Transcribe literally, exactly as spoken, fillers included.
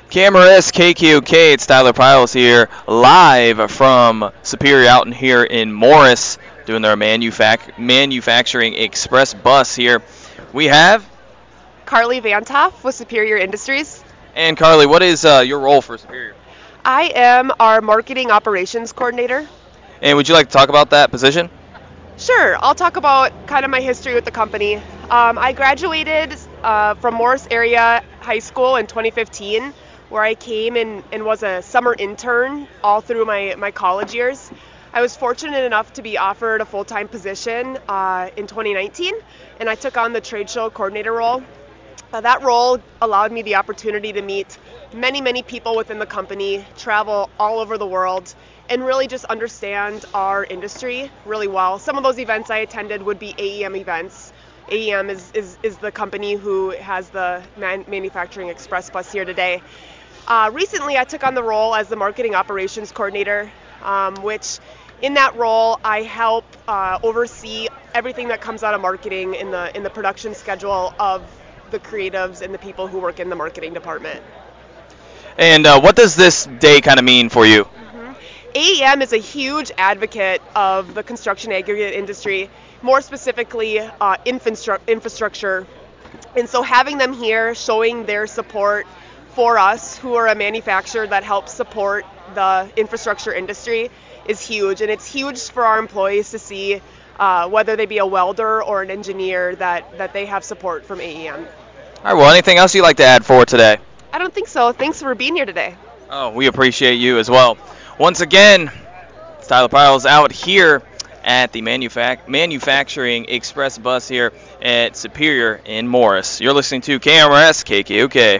Camera S K K O K, it's Tyler Piles here, live from Superior out in here in Morris, doing their manufac- manufacturing express bus here. We have Carly Vantoff with Superior Industries. And Carly, what is uh, your role for Superior? I am our marketing operations coordinator. And would you like to talk about that position? Sure, I'll talk about kind of my history with the company. Um, I graduated uh, from Morris Area High School in twenty fifteen, where I came and, and was a summer intern all through my, my college years. I was fortunate enough to be offered a full-time position uh, in twenty nineteen, and I took on the trade show coordinator role. Uh, that role allowed me the opportunity to meet many, many people within the company, travel all over the world, and really just understand our industry really well. Some of those events I attended would be A E M events. A E M is, is, is the company who has the man, manufacturing express bus here today. Uh, recently, I took on the role as the marketing operations coordinator, um, which in that role, I help uh, oversee everything that comes out of marketing in the in the production schedule of the creatives and the people who work in the marketing department. And uh, what does this day kind of mean for you? Mm-hmm. A E M is a huge advocate of the construction aggregate industry, more specifically uh, infrastru- infrastructure. And so having them here, showing their support for us, who are a manufacturer that helps support the infrastructure industry, is huge. And it's huge for our employees to see, uh, whether they be a welder or an engineer, that, that they have support from A E M. All right, well, anything else you'd like to add for today? I don't think so. Thanks for being here today. Oh, we appreciate you as well. Once again, it's Tyler Piles out here at the manufac- Manufacturing Express bus here at Superior in Morris. You're listening to K M R S K K O K.